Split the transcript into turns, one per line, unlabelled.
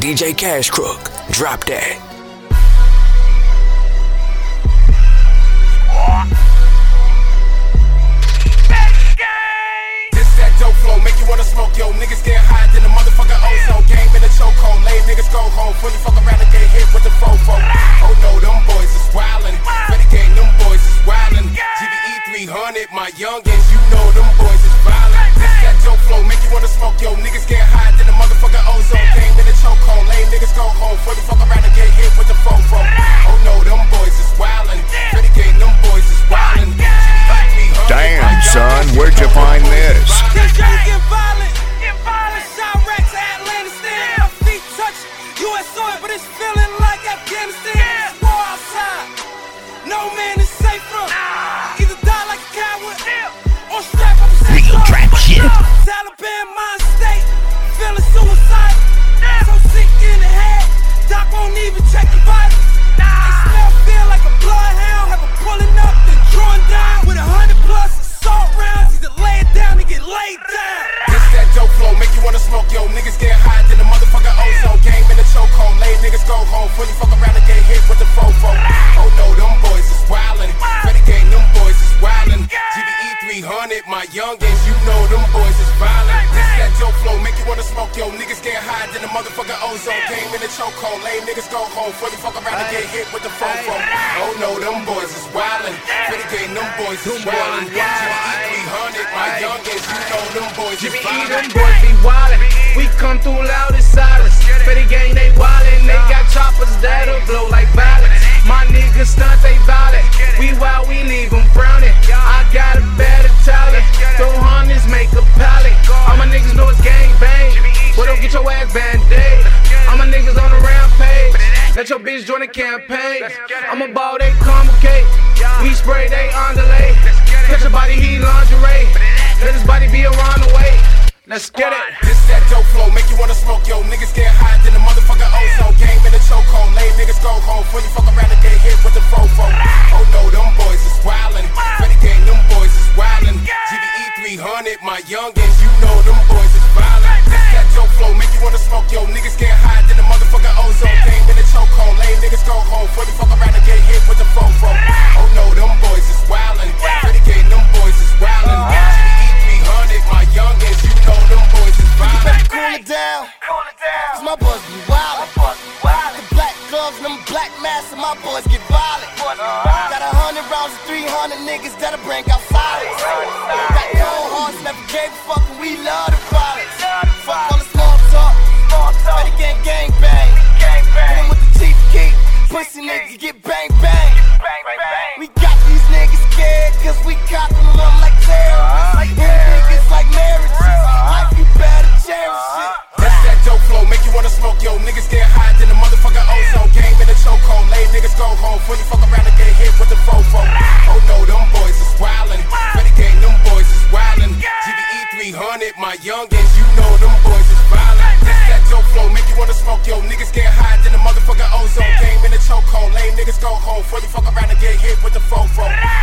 DJ Cash Crook. Drop that.
This that dope flow, make you wanna smoke, yo. Niggas get high, then the motherfucker ozone. Game in the chokehold, lay niggas go home. Fully fuck around and get hit with the fofo. Oh no, them boys is wildin'. Ready game, them boys is wildin'. GBE 300, my youngins, you know them boys is violent. This that dope flow, make you wanna smoke, yo. Niggas get high, then the motherfucker ozone. Game in the chokehold, lay niggas go home. Fully fuck around and get hit with the fofo. Oh no, them boys is wildin'. Ready game, them boys is wildin'.
Damn, son, where'd you find this?
This young get violent. Chirac to Atlantis, my feet touch U.S. soil, but it's feeling like Afghanistan. It's war outside. No man is safe from. Either die like a coward or strap up a
Real trap shit.
Taliban mind state, feeling suicide. So sick in the head, doc won't even check your vitals. They smell, feel like a bloodhound. Have a pulling up, then drawing down with 100+ assault rounds. Either lay it down or get laid down.
This that dope flow, make you wanna smoke, yo. Niggas get high, then the motherfucker ozone. Game in the chokehold, lay niggas go home. Fully fuck around and get hit with the fofo. Oh no, them boys is wildin'. Ready game, them boys is wildin'. GBE 300, my youngins, you know them boys is violent. This that dope flow, make you wanna smoke, yo. Niggas get high, then the motherfucker ozone. Game in the chokehold, lay niggas go home. Fully fuck around and get hit with the fofo. Oh no, them boys is wildin'. Ready game, them boys is wildin'. GBE 300, my youngins, you know them boys is violent.
Them boys be wildin', we come through loud and silence. Fetty gang, they wildin', they got choppers that'll blow like violence. My niggas stunt, they violent. We wild, we leave them frowning. I got a better talent. Throw hunters, make a pallet. All my niggas know it's gang bang. But don't get your ass band-aid. All my niggas on the rampage. Let your bitch join the campaign. I'm a ball, they complicate. We spray, they underlay. Catch your body, heat lingerie. Let his body be around the way. Let's get it.
This that dope flow, make you wanna smoke, yo. Niggas get high, then the motherfucker ozone. Game in the chokehold, lay niggas go home. Fully fuck around and get hit with the fofo. Oh no, them boys is wildin'. Ready game, them boys is wildin'. GBE 300, my youngins, you know them boys is violent. This that dope flow, make you wanna smoke, yo. Niggas get high, then the motherfucker ozone. Game in the chokehold, lay niggas go home. Fully fuck around and get hit with the fofo. Oh no, them boys is wildin'. Ready game, them boys is wildin'. GBE 300, my youngins, you know them boys is violent.
Cool it down, cause my boys be wild. The black gloves and them black masks and my boys get violent. Got 100 rounds of 300 niggas that'll bring out silence. Got cold hearts, never gave a fuck, and we love the violence. Fuck all the small talk, ready gang bang. Hit him with the chief key, pussy niggas get bang bang. We got these niggas scared cause we cockin' them like terrorists. Niggas like marriages, life you better cherish it.
That's that dope flow, make you wanna smoke, yo. Niggas get high, then the motherfucker ozone. Game in the chokehold, lay niggas go home. Fully fuck around and get hit with the fofo. Oh no, them boys is wildin'. Ready game, them boys is wildin'. GBE 300, my youngins, you know them boys is violent. That's that dope flow, make you wanna smoke, yo. Niggas get high, then the motherfucker ozone. Game in the chokehold, lay niggas go home. Fully fuck around and get hit with the fofo.